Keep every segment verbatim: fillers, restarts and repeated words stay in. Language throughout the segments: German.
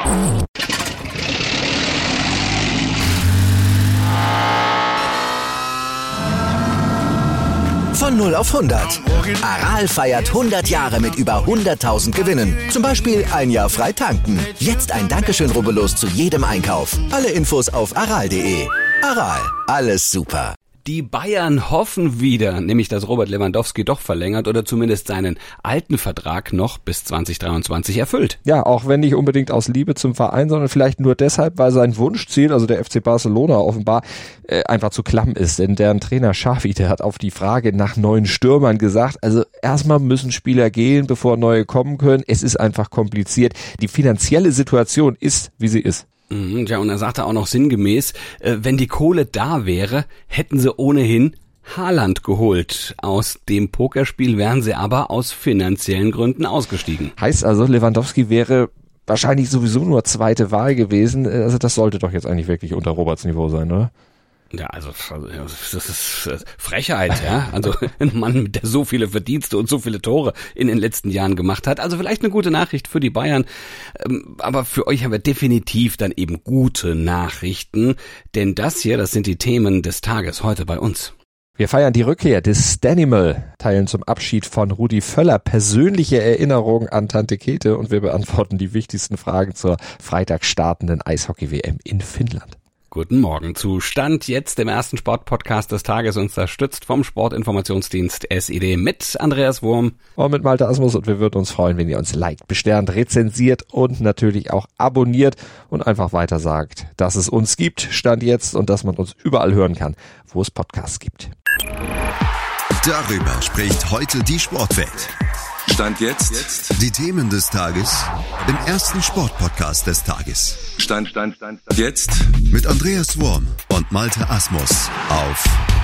Von null auf hundert. Aral feiert hundert Jahre mit über hunderttausend Gewinnen. Zum Beispiel ein Jahr frei tanken. Jetzt ein Dankeschön, rubbellos zu jedem Einkauf. Alle Infos auf aral punkt de. Aral, alles super. Die Bayern hoffen wieder, nämlich dass Robert Lewandowski doch verlängert oder zumindest seinen alten Vertrag noch bis zwanzig dreiundzwanzig erfüllt. Ja, auch wenn nicht unbedingt aus Liebe zum Verein, sondern vielleicht nur deshalb, weil sein Wunschziel, also der F C Barcelona offenbar, äh, einfach zu klamm ist. Denn deren Trainer Xavi, der hat auf die Frage nach neuen Stürmern gesagt, also erstmal müssen Spieler gehen, bevor neue kommen können. Es ist einfach kompliziert. Die finanzielle Situation ist, wie sie ist. Ja, und er sagte auch noch sinngemäß, äh, wenn die Kohle da wäre, hätten sie ohnehin Haaland geholt. Aus dem Pokerspiel wären sie aber aus finanziellen Gründen ausgestiegen. Heißt also, Lewandowski wäre wahrscheinlich sowieso nur zweite Wahl gewesen. Also das sollte doch jetzt eigentlich wirklich unter Roberts Niveau sein, oder? Ja, also das ist Frechheit, ja. Also ein Mann, der so viele Verdienste und so viele Tore in den letzten Jahren gemacht hat. Also vielleicht eine gute Nachricht für die Bayern, aber für euch haben wir definitiv dann eben gute Nachrichten, denn das hier, das sind die Themen des Tages heute bei uns. Wir feiern die Rückkehr des Stanimal, teilen zum Abschied von Rudi Völler persönliche Erinnerungen an Tante Käthe und wir beantworten die wichtigsten Fragen zur Freitag startenden Eishockey-W M in Finnland. Guten Morgen. Zu Stand jetzt dem ersten Sportpodcast des Tages, unterstützt vom Sportinformationsdienst S I D mit Andreas Wurm und mit Malte Asmus, und wir würden uns freuen, wenn ihr uns liked, besternt, rezensiert und natürlich auch abonniert und einfach weiter sagt, dass es uns gibt, Stand jetzt, und dass man uns überall hören kann, wo es Podcasts gibt. Darüber spricht heute die Sportwelt. Stand jetzt. jetzt die Themen des Tages im ersten Sportpodcast des Tages. Stand, Stand, Stand, Stand. Jetzt mit Andreas Wurm und Malte Asmus auf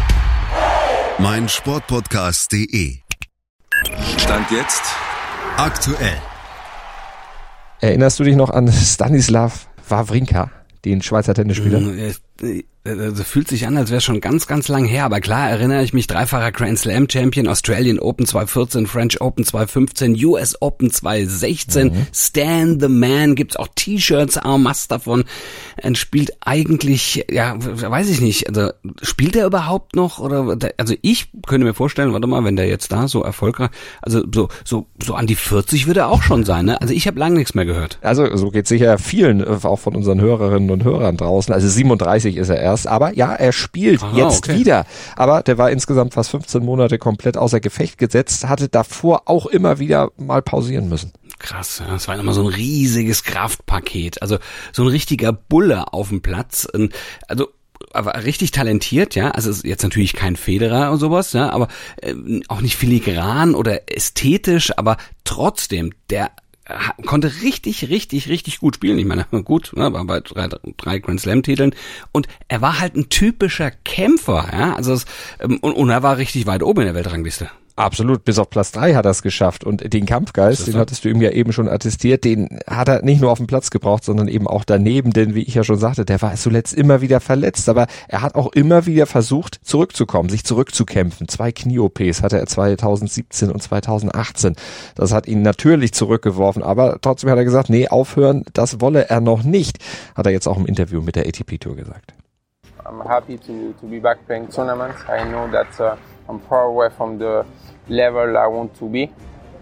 meinsportpodcast punkt de. Stand jetzt aktuell. Erinnerst du dich noch an Stanislav Wawrinka, den Schweizer Tennisspieler? Das fühlt sich an, als wäre schon ganz, ganz lang her, aber klar erinnere ich mich, dreifacher Grand Slam Champion, Australian Open zwanzig vierzehn, French Open zwanzig fünfzehn, U S Open zwanzig sechzehn, mhm. Stan the Man, gibt's auch T-Shirts, en masse davon, er spielt eigentlich, ja, weiß ich nicht, also spielt er überhaupt noch, oder, also ich könnte mir vorstellen, warte mal, wenn der jetzt da so erfolgreich, also so, so, so an die vierzig würde er auch schon sein, ne, also ich habe lange nichts mehr gehört. Also so geht's sicher vielen, auch von unseren Hörerinnen und Hörern draußen, also siebenunddreißig ist er erst. Aber ja, er spielt Aha, jetzt okay. wieder. Aber der war insgesamt fast fünfzehn Monate komplett außer Gefecht gesetzt, hatte davor auch immer wieder mal pausieren müssen. Krass, ja, das war immer so ein riesiges Kraftpaket. Also so ein richtiger Bulle auf dem Platz. Also aber richtig talentiert, ja, also jetzt natürlich kein Federer und sowas, ja, aber äh, auch nicht filigran oder ästhetisch, aber trotzdem, der konnte richtig, richtig, richtig gut spielen. Ich meine, gut, ne, war bei drei, drei Grand Slam Titeln und er war halt ein typischer Kämpfer, ja, also es, und, und er war richtig weit oben in der Weltrangliste. Absolut, bis auf Platz drei hat er es geschafft und den Kampfgeist, den hattest du ihm ja eben schon attestiert, den hat er nicht nur auf dem Platz gebraucht, sondern eben auch daneben, denn wie ich ja schon sagte, der war zuletzt immer wieder verletzt, aber er hat auch immer wieder versucht zurückzukommen, sich zurückzukämpfen. Zwei Knie-O Ps hatte er zwanzig siebzehn und zwanzig achtzehn. Das hat ihn natürlich zurückgeworfen, aber trotzdem hat er gesagt, nee, aufhören, das wolle er noch nicht, hat er jetzt auch im Interview mit der A T P Tour gesagt. I'm happy to, to be back playing tournaments. I know that uh, I'm far away from the level I want to be.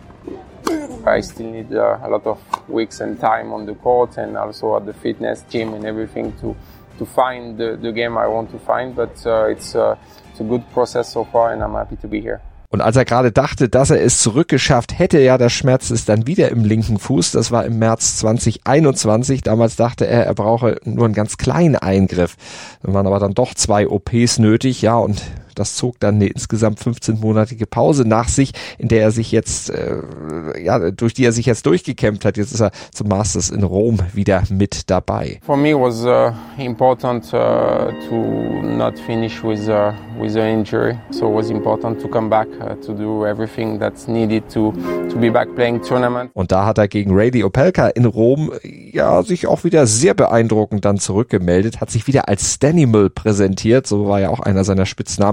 I still need uh, a lot of weeks and time on the court and also at the fitness gym and everything to to find the, the game I want to find. But uh, it's, uh, it's a good process so far and I'm happy to be here. Und als er gerade dachte, dass er es zurückgeschafft hätte, ja, der Schmerz ist dann wieder im linken Fuß. Das war im März zwanzig einundzwanzig. Damals dachte er, er brauche nur einen ganz kleinen Eingriff. Dann waren aber dann doch zwei O Ps nötig, ja, und das zog dann eine insgesamt fünfzehnmonatige Pause nach sich, in der er sich jetzt, äh, ja, durch die er sich jetzt durchgekämpft hat. Jetzt ist er zum Masters in Rom wieder mit dabei. For me was uh, important uh, to not finish with uh, with an injury, so it was important to come back uh, to do everything that's needed to to be back playing tournament. Und da hat er gegen Rady Opelka in Rom ja sich auch wieder sehr beeindruckend dann zurückgemeldet, hat sich wieder als Stanimal präsentiert, so war ja auch einer seiner Spitznamen.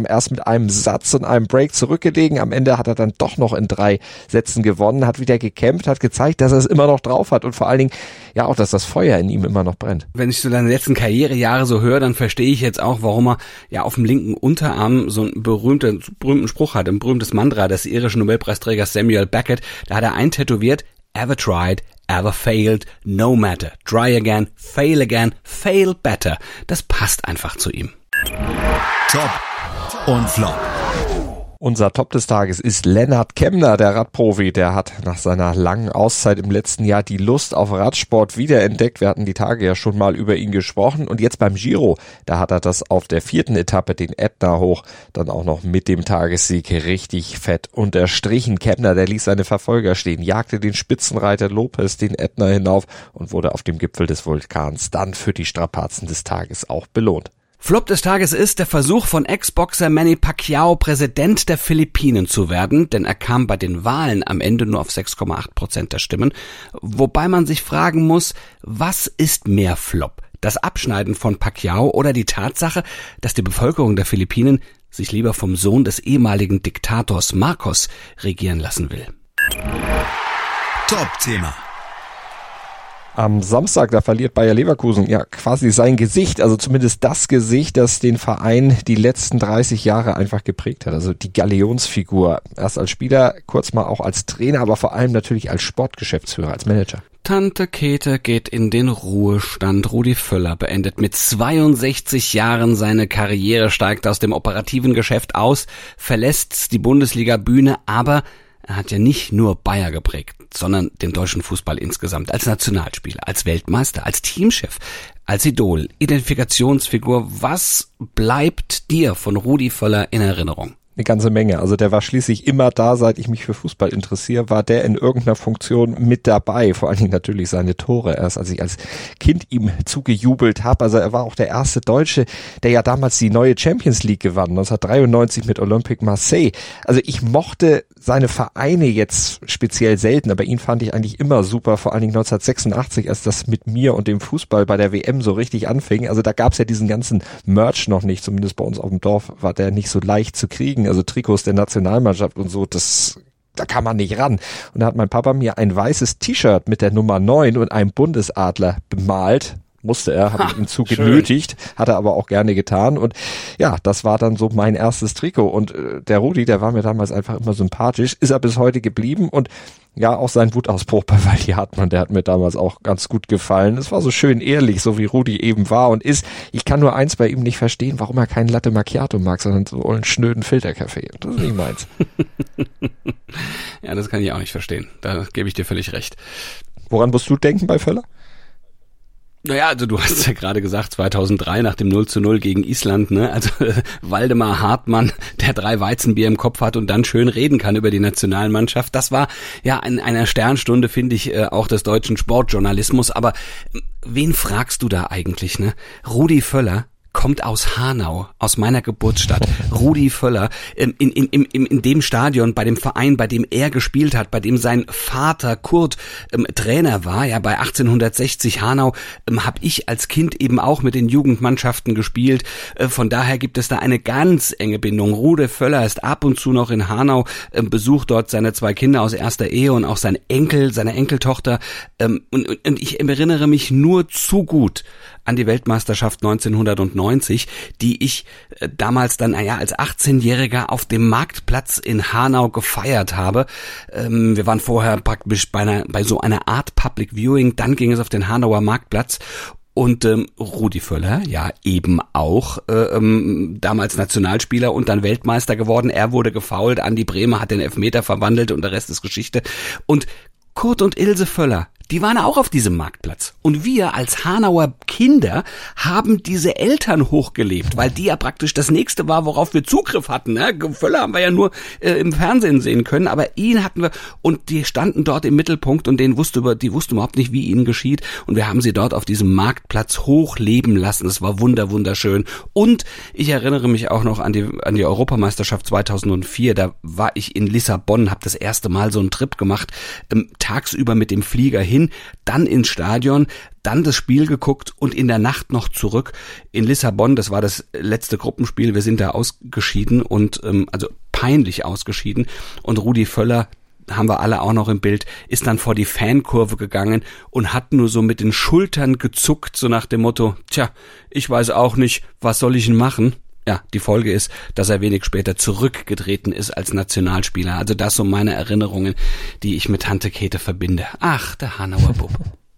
erst mit einem Satz und einem Break zurückgelegen. Am Ende hat er dann doch noch in drei Sätzen gewonnen, hat wieder gekämpft, hat gezeigt, dass er es immer noch drauf hat und vor allen Dingen, ja auch, dass das Feuer in ihm immer noch brennt. Wenn ich so deine letzten Karrierejahre so höre, dann verstehe ich jetzt auch, warum er ja auf dem linken Unterarm so einen berühmten, berühmten Spruch hat, ein berühmtes Mantra des irischen Nobelpreisträgers Samuel Beckett. Da hat er eintätowiert: Ever tried, ever failed, no matter. Try again, fail again, fail better. Das passt einfach zu ihm. Top und Flop. Unser Top des Tages ist Lennart Kämna, der Radprofi. Der hat nach seiner langen Auszeit im letzten Jahr die Lust auf Radsport wiederentdeckt. Wir hatten die Tage ja schon mal über ihn gesprochen. Und jetzt beim Giro, da hat er das auf der vierten Etappe, den Ätna hoch, dann auch noch mit dem Tagessieg richtig fett unterstrichen. Kämna, der ließ seine Verfolger stehen, jagte den Spitzenreiter Lopez den Ätna hinauf und wurde auf dem Gipfel des Vulkans dann für die Strapazen des Tages auch belohnt. Flop des Tages ist der Versuch von Ex-Boxer Manny Pacquiao, Präsident der Philippinen zu werden, denn er kam bei den Wahlen am Ende nur auf sechs Komma acht Prozent der Stimmen, wobei man sich fragen muss, was ist mehr Flop? Das Abschneiden von Pacquiao oder die Tatsache, dass die Bevölkerung der Philippinen sich lieber vom Sohn des ehemaligen Diktators Marcos regieren lassen will? Top-Thema. Am Samstag, da verliert Bayer Leverkusen ja quasi sein Gesicht, also zumindest das Gesicht, das den Verein die letzten dreißig Jahre einfach geprägt hat. Also die Galionsfigur, erst als Spieler, kurz mal auch als Trainer, aber vor allem natürlich als Sportgeschäftsführer, als Manager. Tante Käthe geht in den Ruhestand. Rudi Völler beendet mit zweiundsechzig Jahren seine Karriere, steigt aus dem operativen Geschäft aus, verlässt die Bundesliga-Bühne, aber er hat ja nicht nur Bayer geprägt, sondern den deutschen Fußball insgesamt, als Nationalspieler, als Weltmeister, als Teamchef, als Idol, Identifikationsfigur. Was bleibt dir von Rudi Völler in Erinnerung? Eine ganze Menge. Also der war schließlich immer da, seit ich mich für Fußball interessiere, war der in irgendeiner Funktion mit dabei. Vor allen Dingen natürlich seine Tore. Erst als ich als Kind ihm zugejubelt habe. Also er war auch der erste Deutsche, der ja damals die neue Champions League gewann, neunzehnhundertdreiundneunzig mit Olympique Marseille. Also ich mochte seine Vereine jetzt speziell selten, aber ihn fand ich eigentlich immer super, vor allen Dingen neunzehnhundertsechsundachtzig, als das mit mir und dem Fußball bei der W M so richtig anfing. Also da gab's ja diesen ganzen Merch noch nicht, zumindest bei uns auf dem Dorf war der nicht so leicht zu kriegen, also Trikots der Nationalmannschaft und so, das da kann man nicht ran. Und da hat mein Papa mir ein weißes T-Shirt mit der Nummer neun und einem Bundesadler bemalt. Musste er, habe ich ihm zu genötigt, hat er aber auch gerne getan und ja, das war dann so mein erstes Trikot und äh, der Rudi, der war mir damals einfach immer sympathisch, ist er bis heute geblieben und ja, auch sein Wutausbruch bei Waldi Hartmann, der hat mir damals auch ganz gut gefallen. Es war so schön ehrlich, so wie Rudi eben war und ist. Ich kann nur eins bei ihm nicht verstehen, warum er keinen Latte Macchiato mag, sondern so einen schnöden Filterkaffee. Das ist nicht meins. Ja, das kann ich auch nicht verstehen. Da gebe ich dir völlig recht. Woran musst du denken bei Völler? Naja, also du hast ja gerade gesagt, zweitausenddrei nach dem null zu null gegen Island, ne? Also äh, Waldemar Hartmann, der drei Weizenbier im Kopf hat und dann schön reden kann über die Nationalmannschaft. Das war ja in einer Sternstunde, finde ich, äh, auch des deutschen Sportjournalismus. Aber äh, wen fragst du da eigentlich, ne? Rudi Völler kommt aus Hanau, aus meiner Geburtsstadt. Rudi Völler, in, in, in, in, in dem Stadion, bei dem Verein, bei dem er gespielt hat, bei dem sein Vater Kurt ähm, Trainer war, ja, bei achtzehnhundertsechzig Hanau, ähm, habe ich als Kind eben auch mit den Jugendmannschaften gespielt. Äh, von daher gibt es da eine ganz enge Bindung. Rudi Völler ist ab und zu noch in Hanau, ähm, besucht dort seine zwei Kinder aus erster Ehe und auch sein Enkel, seine Enkeltochter. Ähm, und, und ich erinnere mich nur zu gut an die Weltmeisterschaft neunzehnhundertneunzig, die ich äh, damals dann naja, als achtzehnjähriger auf dem Marktplatz in Hanau gefeiert habe. Ähm, wir waren vorher praktisch bei, einer, bei so einer Art Public Viewing, dann ging es auf den Hanauer Marktplatz. Und ähm, Rudi Völler, ja eben auch, äh, ähm, damals Nationalspieler und dann Weltmeister geworden. Er wurde gefoult, Andi Bremer hat den Elfmeter verwandelt und der Rest ist Geschichte. Und Kurt und Ilse Völler, die waren auch auf diesem Marktplatz. Und wir als Hanauer Kinder haben diese Eltern hochgelebt, weil die ja praktisch das nächste war, worauf wir Zugriff hatten. Ne? Völler haben wir ja nur äh, im Fernsehen sehen können, aber ihn hatten wir und die standen dort im Mittelpunkt und denen wusste über, die wussten überhaupt nicht, wie ihnen geschieht. Und wir haben sie dort auf diesem Marktplatz hochleben lassen. Es war wunder, wunderschön. Und ich erinnere mich auch noch an die, an die Europameisterschaft zweitausendvier. Da war ich in Lissabon, habe das erste Mal so einen Trip gemacht, ähm, tagsüber mit dem Flieger hin hin, dann ins Stadion, dann das Spiel geguckt und in der Nacht noch zurück in Lissabon. Das war das letzte Gruppenspiel. Wir sind da ausgeschieden und ähm, also peinlich ausgeschieden. Und Rudi Völler, haben wir alle auch noch im Bild, ist dann vor die Fankurve gegangen und hat nur so mit den Schultern gezuckt, so nach dem Motto, tja, ich weiß auch nicht, was soll ich denn machen? Ja, die Folge ist, dass er wenig später zurückgetreten ist als Nationalspieler. Also das so meine Erinnerungen, die ich mit Tante Käthe verbinde. Ach, der Hanauer Bub.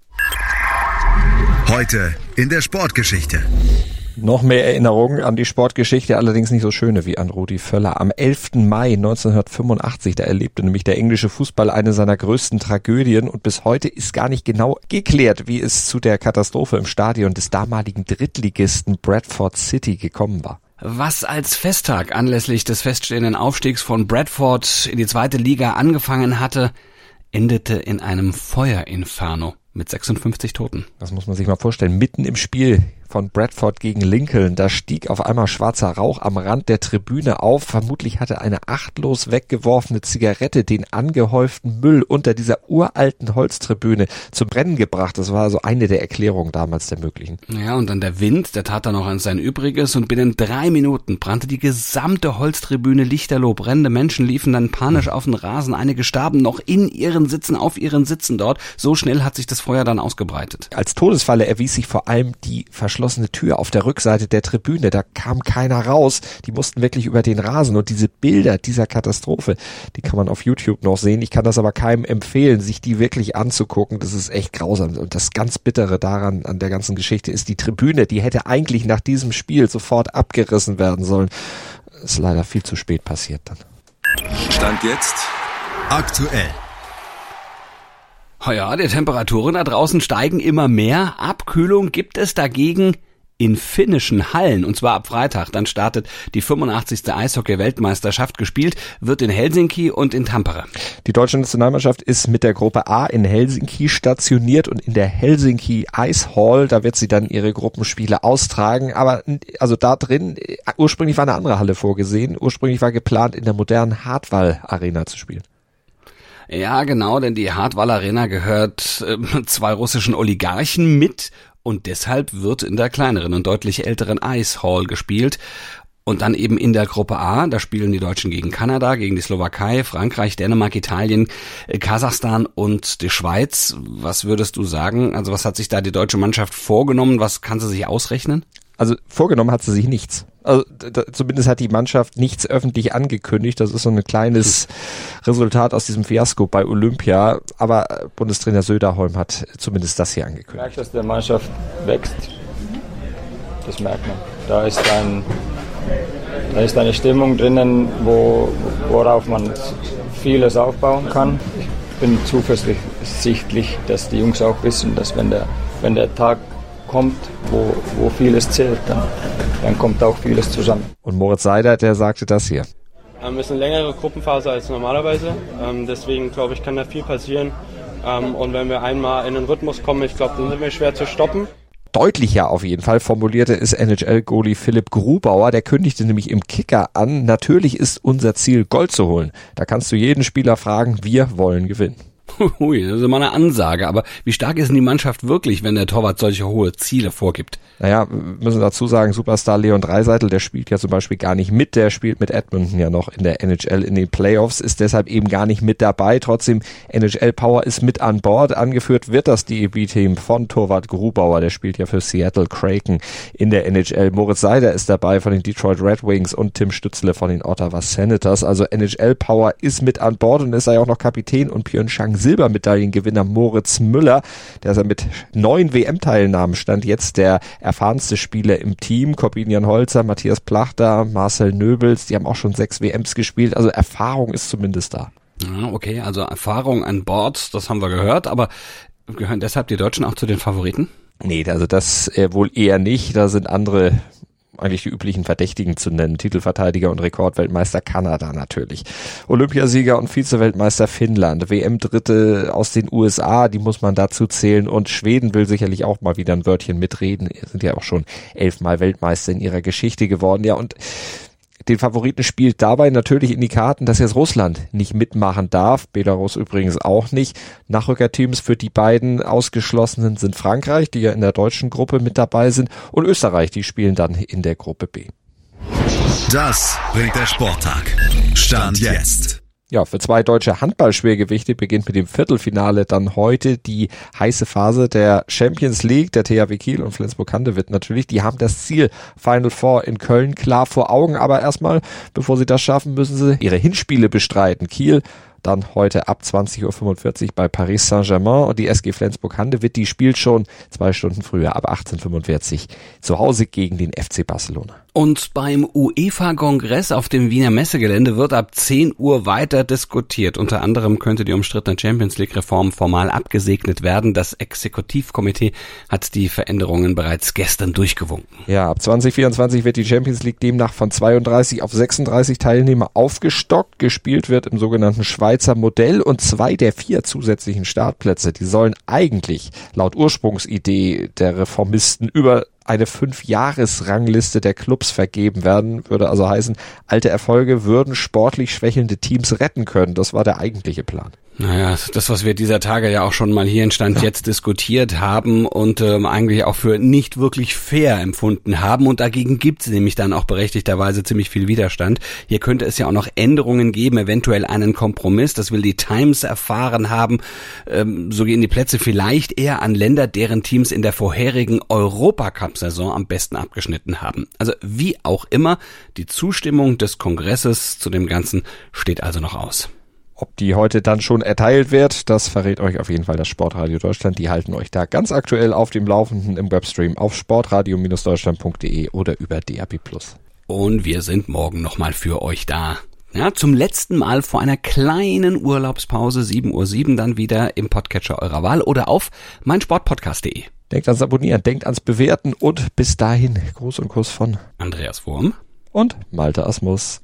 Heute in der Sportgeschichte. Noch mehr Erinnerungen an die Sportgeschichte, allerdings nicht so schöne wie an Rudi Völler. Am elften Mai neunzehnhundertfünfundachtzig, da erlebte nämlich der englische Fußball eine seiner größten Tragödien und bis heute ist gar nicht genau geklärt, wie es zu der Katastrophe im Stadion des damaligen Drittligisten Bradford City gekommen war. Was als Festtag anlässlich des feststehenden Aufstiegs von Bradford in die zweite Liga angefangen hatte, endete in einem Feuerinferno mit sechsundfünfzig Toten. Das muss man sich mal vorstellen. Mitten im Spiel von Bradford gegen Lincoln, da stieg auf einmal schwarzer Rauch am Rand der Tribüne auf. Vermutlich hatte eine achtlos weggeworfene Zigarette den angehäuften Müll unter dieser uralten Holztribüne zum Brennen gebracht. Das war also eine der Erklärungen damals der möglichen. Ja, und dann der Wind, der tat dann noch an sein Übriges und binnen drei Minuten brannte die gesamte Holztribüne lichterloh. Brennende Menschen liefen dann panisch auf den Rasen. Einige starben noch in ihren Sitzen, auf ihren Sitzen dort. So schnell hat sich das Feuer dann ausgebreitet. Als Todesfalle erwies sich vor allem die verschlossene Tür auf der Rückseite der Tribüne. Da kam keiner raus. Die mussten wirklich über den Rasen. Und diese Bilder dieser Katastrophe, die kann man auf YouTube noch sehen. Ich kann das aber keinem empfehlen, sich die wirklich anzugucken. Das ist echt grausam. Und das ganz Bittere daran, an der ganzen Geschichte, ist die Tribüne. Die hätte eigentlich nach diesem Spiel sofort abgerissen werden sollen. Ist leider viel zu spät passiert dann. Stand jetzt aktuell. Ja, die Temperaturen da draußen steigen immer mehr. Abkühlung gibt es dagegen in finnischen Hallen. Und zwar ab Freitag. Dann startet die fünfundachtzigste Eishockey-Weltmeisterschaft. Gespielt wird in Helsinki und in Tampere. Die deutsche Nationalmannschaft ist mit der Gruppe A in Helsinki stationiert und in der Helsinki Ice Hall, da wird sie dann ihre Gruppenspiele austragen. Aber also da drin, ursprünglich war eine andere Halle vorgesehen. Ursprünglich war geplant, in der modernen Hartwall Arena zu spielen. Ja, genau, denn die Hartwall Arena gehört äh, zwei russischen Oligarchen mit und deshalb wird in der kleineren und deutlich älteren Ice Hall gespielt. Und dann eben in der Gruppe A, da spielen die Deutschen gegen Kanada, gegen die Slowakei, Frankreich, Dänemark, Italien, äh, Kasachstan und die Schweiz. Was würdest du sagen? Also was hat sich da die deutsche Mannschaft vorgenommen? Was kann sie sich ausrechnen? Also vorgenommen hat sie sich nichts. Also da, zumindest hat die Mannschaft nichts öffentlich angekündigt. Das ist so ein kleines Resultat aus diesem Fiasko bei Olympia. Aber Bundestrainer Söderholm hat zumindest das hier angekündigt. Ich merke, dass der Mannschaft wächst. Das merkt man. Da ist ein, da ist eine Stimmung drinnen, wo, worauf man vieles aufbauen kann. Ich bin zuversichtlich, dass die Jungs auch wissen, dass wenn der, wenn der Tag kommt, wo, wo vieles zählt, dann, dann kommt auch vieles zusammen. Und Moritz Seider, der sagte das hier. Ähm, es ist eine längere Gruppenphase als normalerweise, ähm, deswegen glaube ich, kann da viel passieren. Ähm, und wenn wir einmal in den Rhythmus kommen, ich glaube, dann sind wir schwer zu stoppen. Deutlicher auf jeden Fall formulierte es N H L-Goalie Philipp Grubauer, der kündigte nämlich im Kicker an, natürlich ist unser Ziel, Gold zu holen. Da kannst du jeden Spieler fragen, wir wollen gewinnen. Hui, das ist immer eine Ansage, aber wie stark ist denn die Mannschaft wirklich, wenn der Torwart solche hohe Ziele vorgibt? Naja, wir müssen dazu sagen, Superstar Leon Draisaitl, der spielt ja zum Beispiel gar nicht mit, der spielt mit Edmonton ja noch in der N H L in den Playoffs, ist deshalb eben gar nicht mit dabei, trotzdem N H L Power ist mit an Bord, angeführt wird das D E B-Team von Torwart Grubauer, der spielt ja für Seattle Kraken in der N H L, Moritz Seider ist dabei von den Detroit Red Wings und Tim Stützle von den Ottawa Senators, also N H L Power ist mit an Bord und ist ja auch noch Kapitän und Pyeongchang Silbermedaillengewinner Moritz Müller, der ist ja mit neun W M-Teilnahmen stand jetzt der erfahrenste Spieler im Team. Corbinian Holzer, Matthias Plachter, Marcel Nöbels, die haben auch schon sechs W Ms gespielt, also Erfahrung ist zumindest da. Ja, okay, also Erfahrung an Bord, das haben wir gehört, aber gehören deshalb die Deutschen auch zu den Favoriten? Nee, also das äh, wohl eher nicht, da sind andere eigentlich die üblichen Verdächtigen zu nennen. Titelverteidiger und Rekordweltmeister Kanada natürlich. Olympiasieger und Vize-Weltmeister Finnland. W M-Dritte aus den U S A, die muss man dazu zählen. Und Schweden will sicherlich auch mal wieder ein Wörtchen mitreden. Sind ja auch schon elfmal Weltmeister in ihrer Geschichte geworden. Ja, und Den Favoriten spielt dabei natürlich in die Karten, dass jetzt Russland nicht mitmachen darf, Belarus übrigens auch nicht. Nachrückerteams für die beiden Ausgeschlossenen sind Frankreich, die ja in der deutschen Gruppe mit dabei sind, und Österreich, die spielen dann in der Gruppe B. Das bringt der Sporttag. Stand jetzt. Ja, für zwei deutsche Handballschwergewichte beginnt mit dem Viertelfinale dann heute die heiße Phase der Champions League. Der T H W Kiel und Flensburg-Handewitt natürlich, die haben das Ziel Final Four in Köln klar vor Augen. Aber erstmal, bevor sie das schaffen, müssen sie ihre Hinspiele bestreiten. Kiel dann heute ab zwanzig Uhr fünfundvierzig bei Paris Saint-Germain, und die S G Flensburg-Handewitt, die spielt schon zwei Stunden früher ab achtzehn Uhr fünfundvierzig zu Hause gegen den F C Barcelona. Und beim UEFA-Kongress auf dem Wiener Messegelände wird ab zehn Uhr weiter diskutiert. Unter anderem könnte die umstrittene Champions League-Reform formal abgesegnet werden. Das Exekutivkomitee hat die Veränderungen bereits gestern durchgewunken. Ja, ab zwanzig vierundzwanzig wird die Champions League demnach von zweiunddreißig auf sechsunddreißig Teilnehmer aufgestockt. Gespielt wird im sogenannten Schweizer Modell, und zwei der vier zusätzlichen Startplätze, die sollen eigentlich laut Ursprungsidee der Reformisten über eine Fünf-Jahres-Rangliste der Clubs vergeben werden. Würde also heißen, alte Erfolge würden sportlich schwächelnde Teams retten können. Das war der eigentliche Plan. Naja, das, was wir dieser Tage ja auch schon mal hier in Stand jetzt diskutiert haben und ähm, eigentlich auch für nicht wirklich fair empfunden haben. Und dagegen gibt es nämlich dann auch berechtigterweise ziemlich viel Widerstand. Hier könnte es ja auch noch Änderungen geben, eventuell einen Kompromiss. Das will die Times erfahren haben. Ähm, so gehen die Plätze vielleicht eher an Länder, deren Teams in der vorherigen Europacup-Saison am besten abgeschnitten haben. Also wie auch immer, die Zustimmung des Kongresses zu dem Ganzen steht also noch aus. Ob die heute dann schon erteilt wird, das verrät euch auf jeden Fall das Sportradio Deutschland. Die halten euch da ganz aktuell auf dem Laufenden im Webstream auf sportradio Bindestrich deutschland punkt de oder über D A B plus. Und wir sind morgen nochmal für euch da. Ja, zum letzten Mal vor einer kleinen Urlaubspause, sieben Uhr sieben, dann wieder im Podcatcher eurer Wahl oder auf meinsportpodcast punkt de. Denkt ans Abonnieren, denkt ans Bewerten, und bis dahin Gruß und Kuss von Andreas Wurm und Malte Asmus.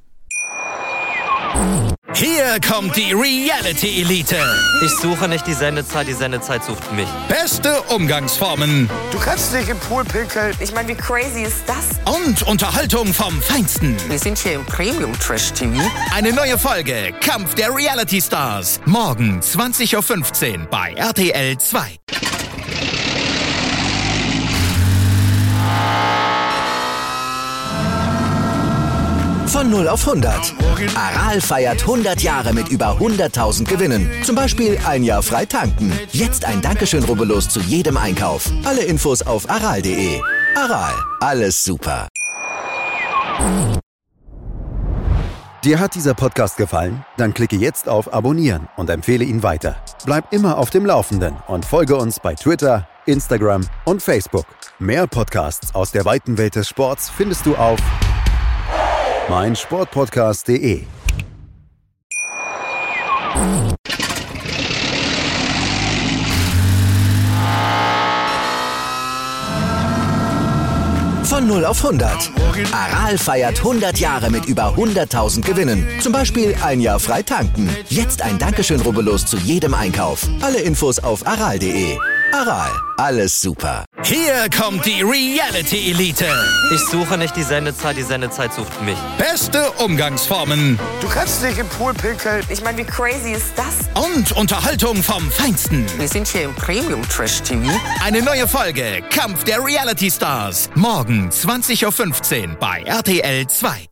Hier kommt die Reality Elite. Ich suche nicht die Sendezeit, die Sendezeit sucht mich. Beste Umgangsformen. Du kannst nicht im Pool pinkeln. Ich meine, wie crazy ist das? Und Unterhaltung vom Feinsten. Wir sind hier im Premium-Trash-T V. Eine neue Folge Kampf der Reality Stars. Morgen zwanzig Uhr fünfzehn bei R T L zwei. Von null auf hundert. Aral feiert hundert Jahre mit über hunderttausend Gewinnen. Zum Beispiel ein Jahr frei tanken. Jetzt ein Dankeschön, rubbellos zu jedem Einkauf. Alle Infos auf aral punkt de. Aral, alles super. Dir hat dieser Podcast gefallen? Dann klicke jetzt auf Abonnieren und empfehle ihn weiter. Bleib immer auf dem Laufenden und folge uns bei Twitter, Instagram und Facebook. Mehr Podcasts aus der weiten Welt des Sports findest du auf mein Sportpodcast punkt de. Von null auf hundert. Aral feiert hundert Jahre mit über hunderttausend Gewinnen. Zum Beispiel ein Jahr frei tanken. Jetzt ein Dankeschön, rubbellos zu jedem Einkauf. Alle Infos auf aral punkt de. Aral, alles super. Hier kommt die Reality Elite. Ich suche nicht die Sendezeit, die Sendezeit sucht mich. Beste Umgangsformen. Du kannst nicht im Pool pinkeln. Ich meine, wie crazy ist das? Und Unterhaltung vom Feinsten. Wir sind hier im Premium-Trash-T V. Eine neue Folge Kampf der Reality Stars. Morgen zwanzig Uhr fünfzehn bei R T L zwei.